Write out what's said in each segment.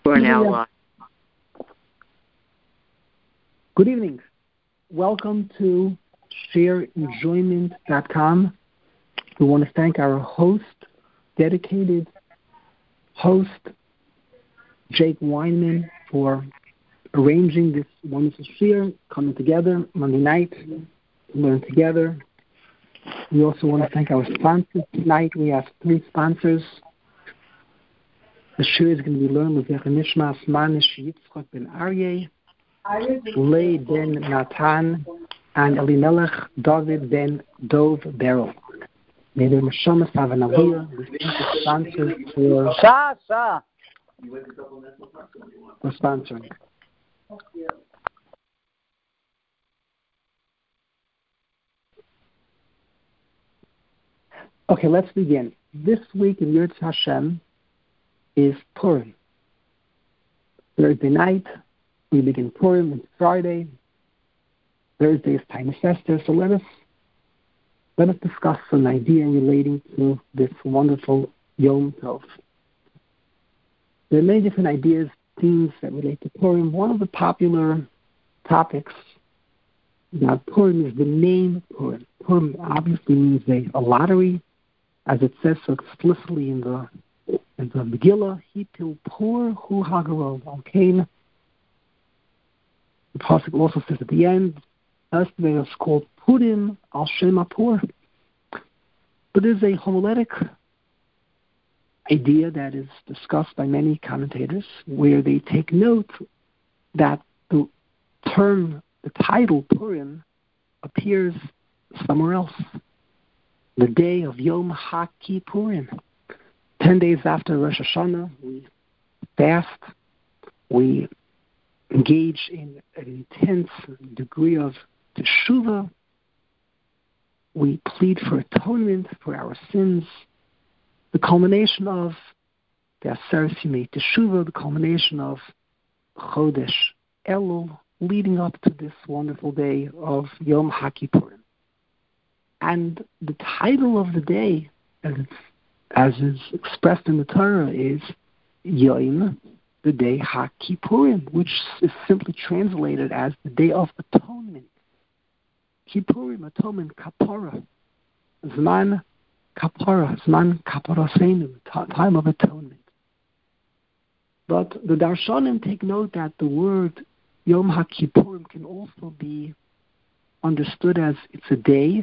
We're now live. Good evening. Welcome to shareenjoyment.com. We want to thank our host, dedicated host, Jake Weinman, for arranging this wonderful share, coming together Monday night to learn together. We also want to thank our sponsors tonight. We have 3 sponsors. The share is going to be learned with Nishmas Manish Yitzchak ben Aryeh, Lei ben Natan, and Elimelech David ben Dov Beryl. May the Neshamas have an aviyah. We thank the sponsors for sponsoring. Okay, let's begin. This week in Yirtzeh Hashem is Purim. Thursday night, we begin Purim. It's Friday. Thursday is time of Esther. So let us discuss an idea relating to this wonderful Yom Tov. There are many different ideas, themes that relate to Purim. One of the popular topics about Purim is the name Purim. Purim obviously means a lottery, as it says so explicitly in the Megillah. Hipil Pur Hu Hagarol Al Kain. The pasuk also says at the end, Esther is called Purim Al Shem Pur. But there's a homiletic idea that is discussed by many commentators, where they take note that the term, the title Purim, appears somewhere else. The day of Yom HaKippurim. 10 days after Rosh Hashanah, we fast, we engage in an intense degree of teshuvah, we plead for atonement for our sins. The culmination of the Aseret Yimei Teshuvah, the culmination of Chodesh Elul, leading up to this wonderful day of Yom HaKippurim. And the title of the day, as is expressed in the Torah, is Yom, the day HaKippurim, which is simply translated as the day of atonement. Kippurim, atonement, kapara, Zman kapara, Zman kaparaseinu, time of atonement. But the Darshanim take note that the word Yom HaKippurim can also be understood as it's a day,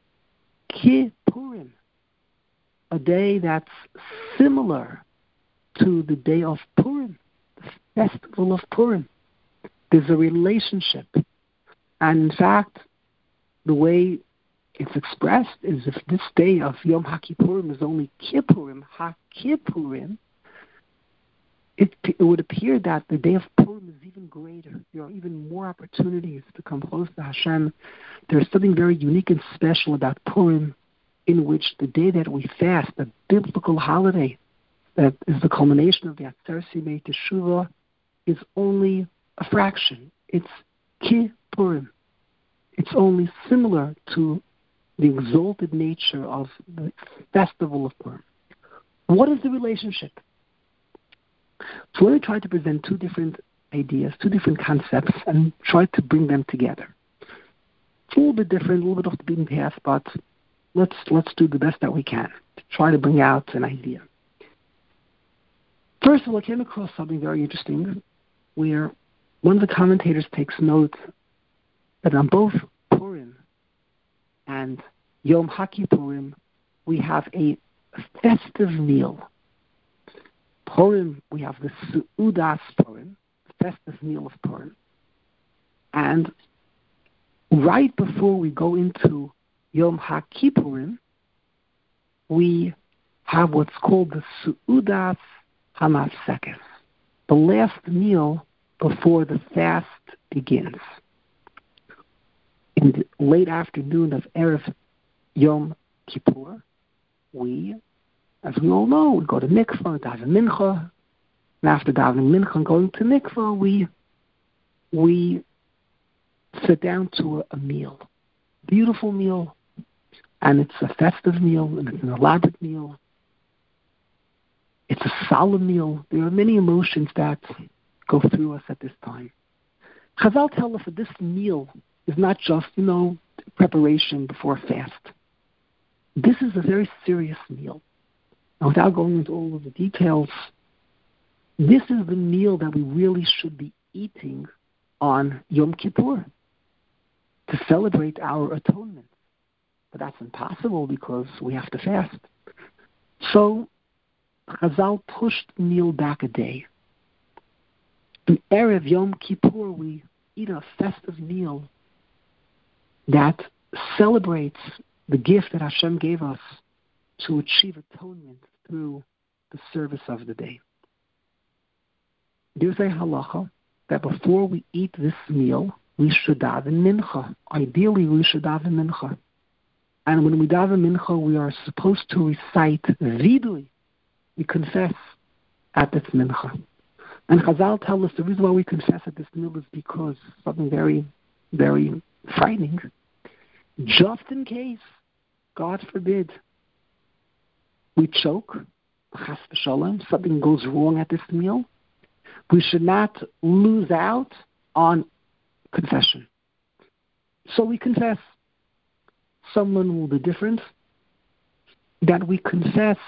Kippurim, a day that's similar to the day of Purim, the festival of Purim. There's a relationship. And in fact, the way it's expressed is if this day of Yom HaKippurim is only Kippurim, HaKippurim, it would appear that the day of Purim is even greater. There are even more opportunities to come close to Hashem. There's something very unique and special about Purim, in which the day that we fast, the biblical holiday that is the culmination of the Aseret Yimei Teshuvah, is only a fraction. It's Kippurim. It's only similar to the exalted nature of the festival of Purim. What is the relationship? So let me try to present 2 different ideas, 2 different concepts, and try to bring them together. It's a little bit different, a little bit off the beaten path, but let's do the best that we can to try to bring out an idea. First of all, I came across something very interesting, where one of the commentators takes note that on both Purim and Yom HaKippurim, we have a festive meal. Purim, we have the Seudas Purim, the festive meal of Purim. And right before we go into Yom HaKippurim, we have what's called the Seudas HaMafsekes, the last meal before the fast begins. In the late afternoon of Erev Yom Kippur, we, as we all know, we go to mikvah, daven mincha, and after davening mincha and going to mikvah, we sit down to a meal, beautiful meal, and it's a festive meal, and it's an elaborate meal. It's a solemn meal. There are many emotions that go through us at this time. Chazal tell us that this meal is not just, preparation before a fast. This is a very serious meal. Now, without going into all of the details, this is the meal that we really should be eating on Yom Kippur to celebrate our atonement. But that's impossible because we have to fast. So Chazal pushed the meal back a day. In Erev Yom Kippur, we eat a festive meal that celebrates the gift that Hashem gave us to achieve atonement through the service of the day. There's a halacha that before we eat this meal, we should daven mincha. Ideally, we should daven mincha. And when we daven mincha, we are supposed to recite vidui. We confess at this mincha. And Chazal tell us the reason why we confess at this meal is because something very, very frightening. Just in case, God forbid, we choke, chas v'shalom, something goes wrong at this meal, we should not lose out on confession. So we confess. Someone will be different, that we confess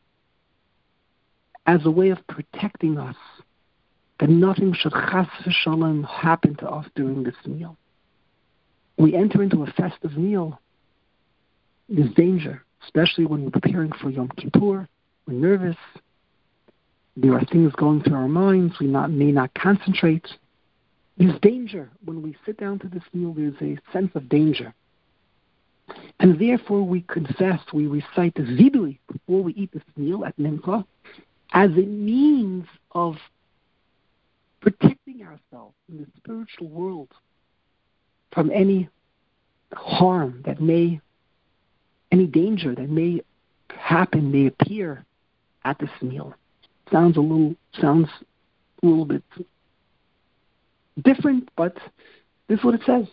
as a way of protecting us, that nothing should chas v'shalom happen to us during this meal. We enter into a festive meal, there's danger, especially when we're preparing for Yom Kippur. We're nervous. There are things going through our minds. We may not concentrate. There's danger. When we sit down to this meal, there's a sense of danger. And therefore we confess, we recite the vidui before we eat this meal at Mincha as a means of protecting ourselves in the spiritual world from any harm any danger that may happen, may appear at this meal. Sounds a little bit different, but this is what it says.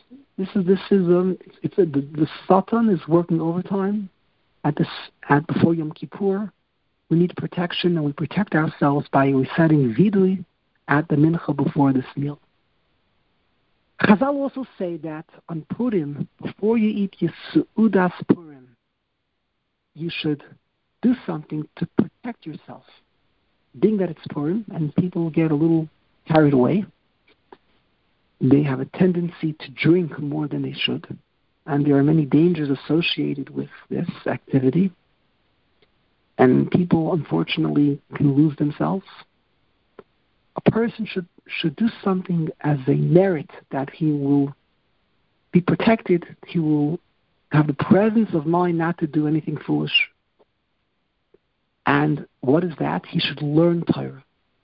The Satan is working overtime before Yom Kippur. We need protection, and we protect ourselves by reciting vidui at the mincha before this meal. Chazal also say that on Purim, before you eat your Seudas Purim, you should do something to protect yourself. Being that it's Purim, and people get a little carried away, they have a tendency to drink more than they should. And there are many dangers associated with this activity. And people, unfortunately, can lose themselves. A person should do something as a merit that he will be protected. He will have the presence of mind not to do anything foolish. And what is that? He should learn Torah.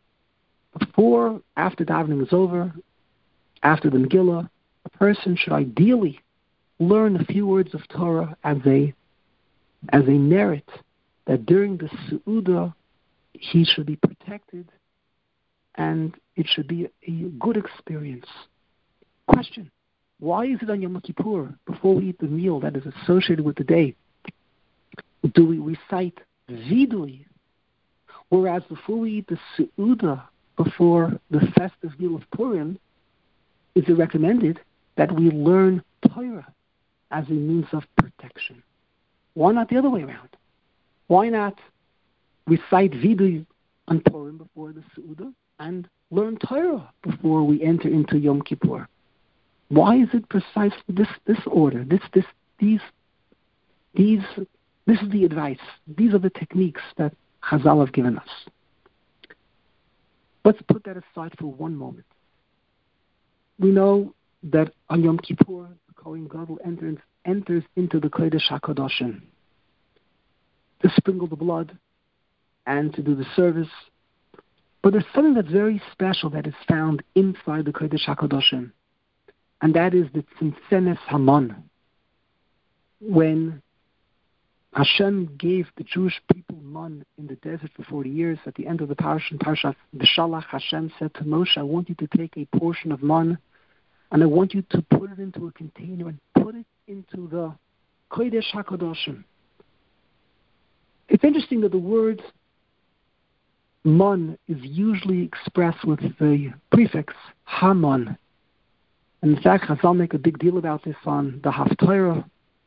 After davening is over, after the Megillah, a person should ideally learn a few words of Torah as a merit that during the Seudah he should be protected and it should be a good experience. Question: why is it on Yom Kippur, before we eat the meal that is associated with the day, do we recite vidui, whereas before we eat the Seudah, before the festive meal of Purim, is it recommended that we learn Torah as a means of protection? Why not the other way around? Why not recite vidui on Purim before the Seudah and learn Torah before we enter into Yom Kippur? Why is it precisely this order? This is the advice. These are the techniques that Chazal have given us. Let's put that aside for one moment. We know that on Yom Kippur, the Kohen Gadol enters into the Kodesh HaKadoshim to sprinkle the blood and to do the service. But there's something that's very special that is found inside the Kodesh HaKadoshim, and that is the Tzimtzemes Haman. When Hashem gave the Jewish people man in the desert for 40 years, at the end of the Parashat V'Shalach, Hashem said to Moshe, I want you to take a portion of man and I want you to put it into a container and put it into the Kodesh HaKadoshim. It's interesting that the word Mon is usually expressed with the prefix Hamon. And in fact, Chazal make a big deal about this on the Haftarah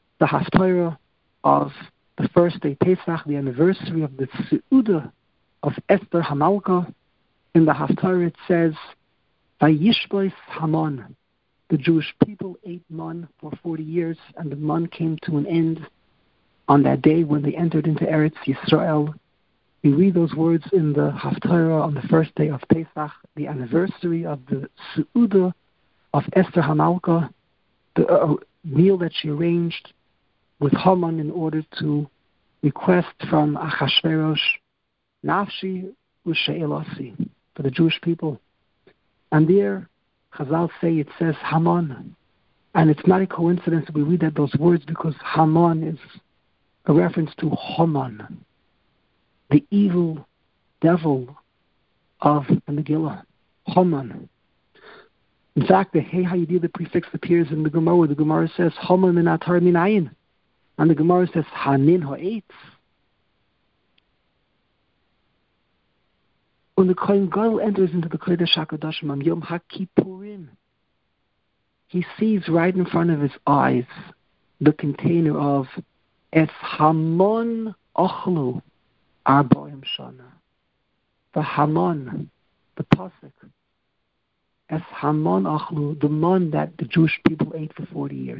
of the first day Pesach, the anniversary of the Seudah of Esther Hamalka. In the Haftarah it says, Vayishbois Hamon. The Jewish people ate man for 40 years, and the man came to an end on that day when they entered into Eretz Yisrael. We read those words in the Haftarah on the first day of Pesach, the anniversary of the Seudah of Esther Hamalka, the meal that she arranged with Haman in order to request from Achashverosh, Nafshi Ushe'elasi, for the Jewish people. And there, Chazal say it says Haman. And it's not a coincidence that we read those words, because Haman is a reference to Haman, the evil devil of the Megillah, Haman. In fact, the Hey Hayidih, the prefix, appears in the Gemara. The Gemara says Haman min atar min ayin, and the Gemara says Hanin ha'etz. When the Kohen Gadol enters into the Kodesh HaKadoshim on Yom HaKippurim, he sees right in front of his eyes the container of Es Hamon Ochlu Arboim Shana. The Hamon, the Pasuk. Es Hamon Ochlu, the man that the Jewish people ate for 40 years.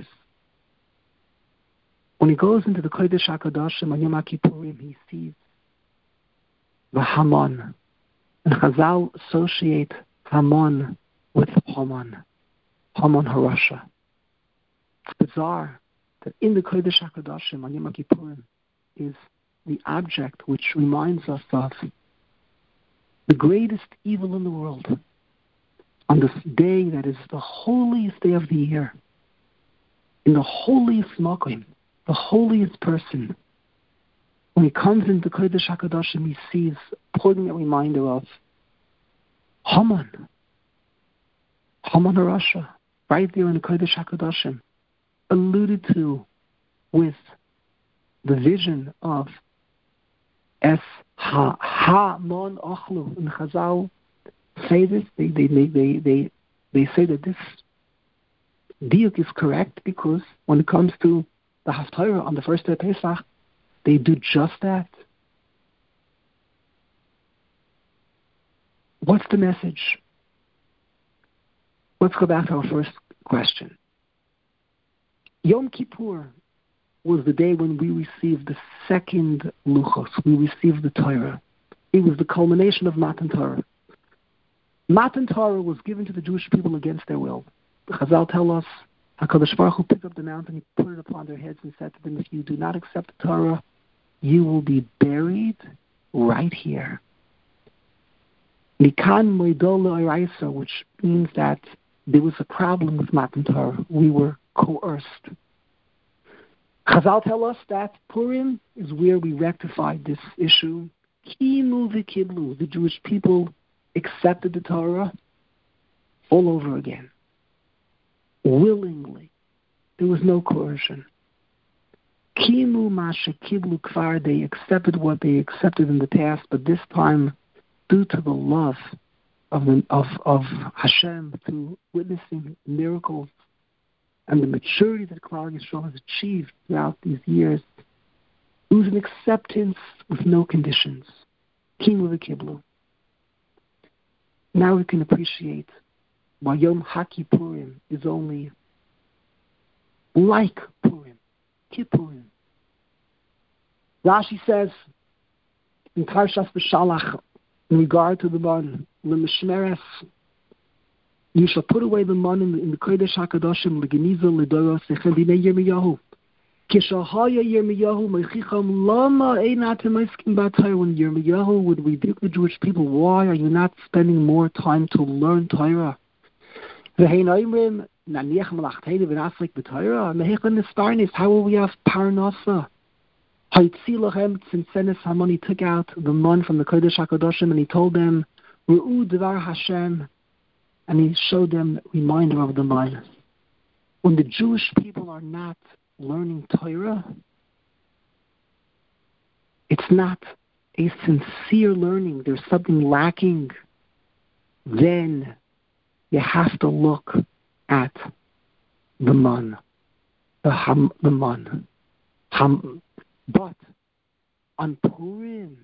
When he goes into the Kodesh HaKadoshim on Yom HaKippurim, he sees the Hamon. And Chazal associate Hamon with Haman Harasha. It's bizarre that in the Kodesh HaKadoshim on Yom Kippurim is the object which reminds us of the greatest evil in the world. On this day that is the holiest day of the year, in the holiest Makom, the holiest person, when he comes into Kodesh HaKadoshim, he sees a poignant reminder of Haman Harasha, right there in the Kodesh HaKadoshim, alluded to with the vision of Es Ha-Mon Ochlu. And Chazal say this, they say that this diuk is correct, because when it comes to the Haftarah on the first day of Pesach, they do just that. What's the message? Let's go back to our first question. Yom Kippur was the day when we received the second Luchos. We received the Torah. It was the culmination of Matan Torah. Matan Torah was given to the Jewish people against their will. The Chazal tell us, HaKadosh Baruch Hu picked up the mountain, he put it upon their heads and said to them, if you do not accept the Torah, you will be buried right here. Mikan Moidol L'Oraisa, which means that there was a problem with Matan Torah. We were coerced. Chazal tell us that Purim is where we rectified this issue. Kimu v'kiblu, the Jewish people accepted the Torah all over again, willingly. There was no coercion. Kimu masha kiblu kvar, they accepted what they accepted in the past, but this time, due to the love of Hashem, through witnessing miracles and the maturity that Klal Yisrael has achieved throughout these years, it was an acceptance with no conditions. Kimu v'kiblu. Now we can appreciate why Yom HaKippurim is only like Purim, Kippurim. Rashi says in Parshas B'Shalach, in regard to the man, L'mishmeres, you shall put away the man in the Kodesh HaKadoshim, L'geniza L'doros Sechem B'nei Yirmiyahu. Kishahaya Yirmiyahu Mechicham Lama Einatem Eiskim B'Torah. When Yirmiyahu would rebuke the Jewish people, why are you not spending more time to learn Torah? V'hein Oimrim Naniach Malachteinu V'naslik B'Torah. Mehechan Nisparnis, how will we have Parnasa? Haitzilachem Tzimtzenes Haman, he took out the man from the Kodesh HaKadoshim and he told them, Ru'u Devar Hashem, and he showed them a reminder of the man. When the Jewish people are not learning Torah, it's not a sincere learning, there's something lacking, then you have to look at the man, the man. But on Purim,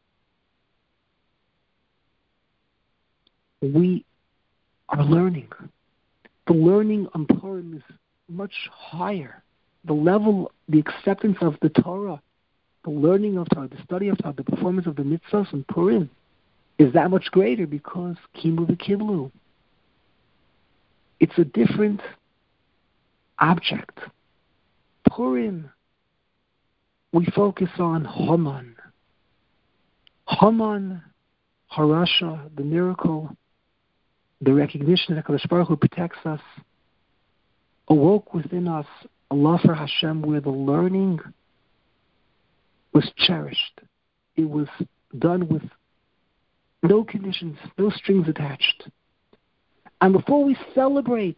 we are learning. The learning on Purim is much higher. The level, the acceptance of the Torah, the learning of Torah, the study of Torah, the performance of the mitzvahs on Purim is that much greater because Kimu v'Kiblu. It's a different object. Purim, we focus on Haman. Haman, Harasha, the miracle, the recognition that HaKadosh Baruch Hu protects us, awoke within us a love for Hashem where the learning was cherished. It was done with no conditions, no strings attached. And before we celebrate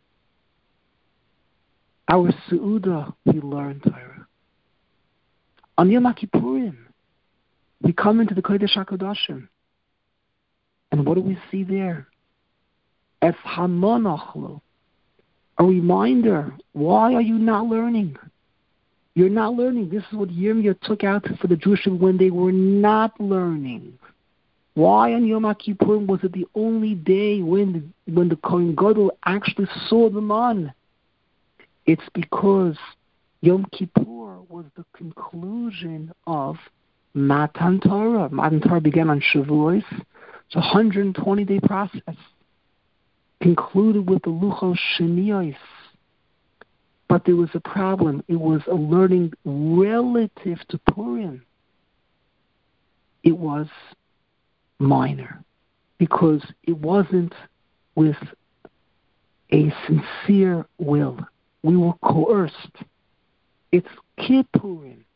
our Seudah, we learn Torah. On Yom Kippurim, we come into the Kodesh HaKodashim. And what do we see there? Es Hamonachlu, a reminder. Why are you not learning? You're not learning. This is what Yirmiyah took out for the Jewish people when they were not learning. Why on Yom Kippurim was it the only day when the Kohen Gadol actually saw the man? It's because Yom Kippur was the conclusion of Matan Torah. Matan Torah began on Shavuos. It's a 120-day process. Concluded with the Luchos Sheniyos. But there was a problem. It was a learning relative to Purim. It was minor because it wasn't with a sincere will. We were coerced. It's Kippurim.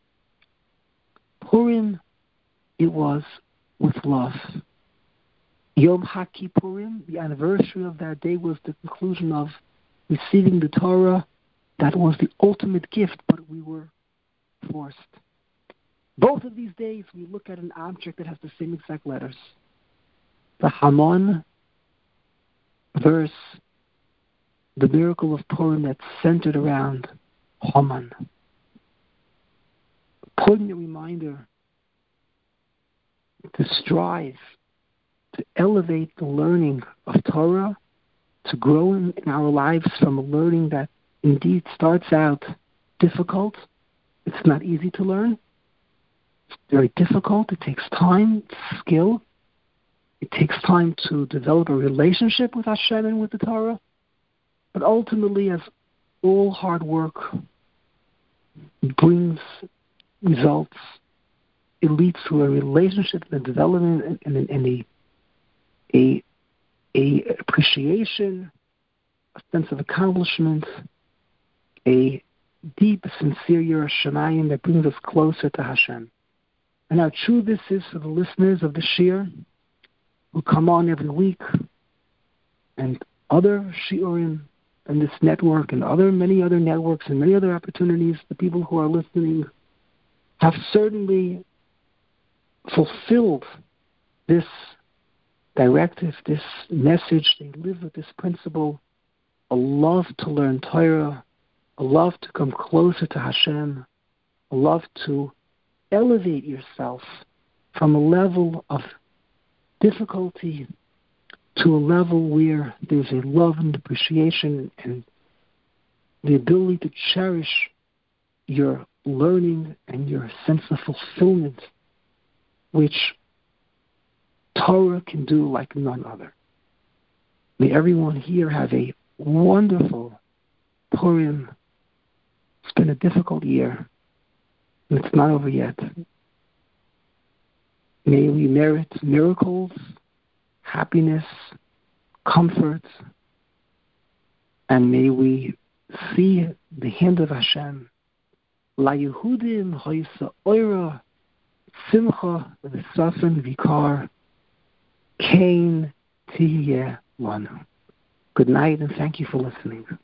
Purim, it was with love. Yom HaKippurim, the anniversary of that day, was the conclusion of receiving the Torah. That was the ultimate gift, but we were forced. Both of these days, we look at an object that has the same exact letters. The Haman verse, the miracle of Purim that's centered around Haman. A poignant reminder to strive to elevate the learning of Torah, to grow in our lives from a learning that indeed starts out difficult. It's not easy to learn. It's very difficult. It takes time, skill. It takes time to develop a relationship with Hashem and with the Torah. But ultimately, as all hard work brings results, it leads to a relationship and a development and a appreciation, a sense of accomplishment, a deep, sincere Yirah Shamayim that brings us closer to Hashem. And how true this is for the listeners of the Shir who come on every week, and other Shiurim and this network and many other networks and many other opportunities. The people who are listening have certainly fulfilled this directive, this message. They live with this principle, a love to learn Torah, a love to come closer to Hashem, a love to elevate yourself from a level of difficulty to a level where there's a love and appreciation and the ability to cherish your learning and your sense of fulfillment, which Torah can do like none other. May everyone here have a wonderful Purim. It's been a difficult year, and it's not over yet. May we merit miracles, happiness, comfort, and may we see the hand of Hashem. La Yehudim hoysa oira simcha v'safen vikar kain tiyeh lanu. Good night, and thank you for listening.